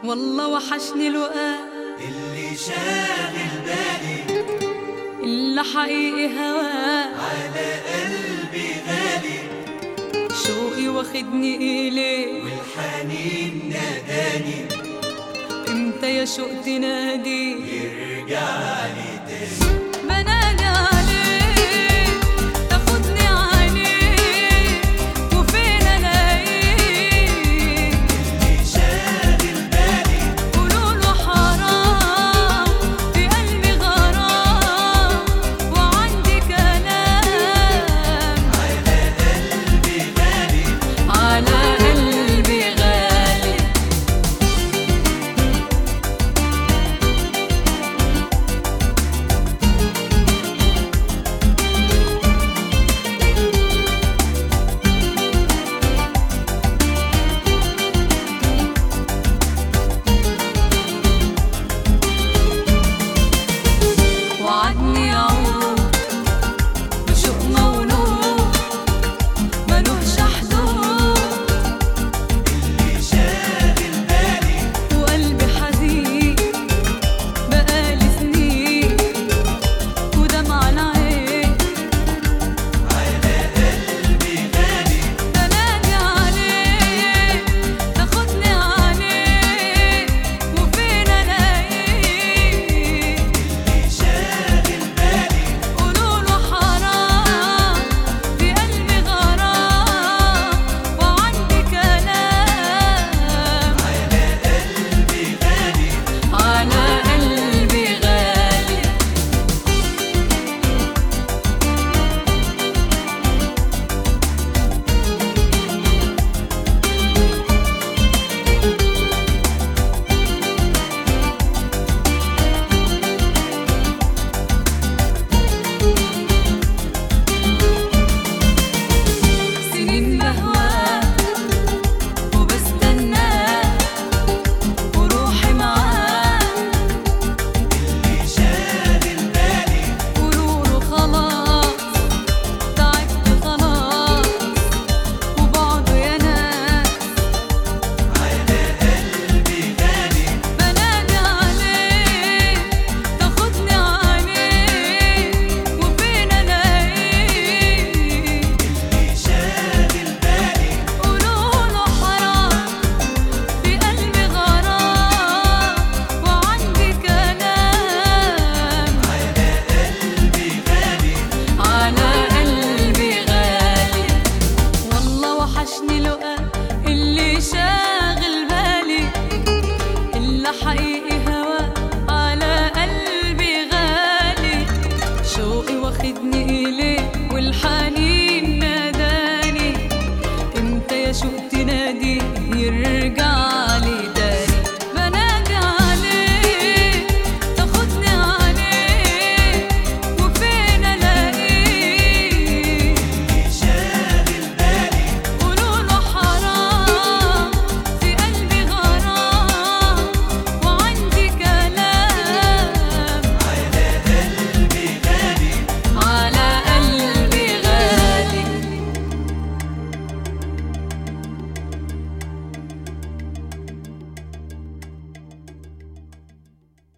والله وحشني لقاه اللي شاغل بالي، اللي حقيقي هواه على قلبي غالي، شوقي واخدني إليه والحنين ناداني، امتى يا شوق تنادي يرجع لي تاني. بنادي عليه تاخدني عليه وفين الاقيه، اللي شاغل بالي، قولوله حرام في قلبي غرام وعندي كلام على قلبي غالي، على قلبي غالي. وعدني يعود بشوق مولود ملوش حدود، اللي شاغل بالي، وقلبي حزين بقالي سنين ودمع العين على قلبي غالي، بنادي عليه تاخدني عليه وفين الاقيه، اللي شاغل بالي، قولوله حرام في قلبي غرام وعندي كلام على قلبي غالي، على قلبي غالي. سنين بهواه وبستناه وروحي معاه، اللي شاغل بالي، قولوله خلاص تعبت خلاص وبعده يا ناس، على قلبي غالي، بنادي عليه تاخدني عليه وفين الاقيه، اللي شاغل بالي، قولوله حرام في قلبي غرام وعندي كلام على قلبي غالي، على قلبي غالي. والله وحشني لقاه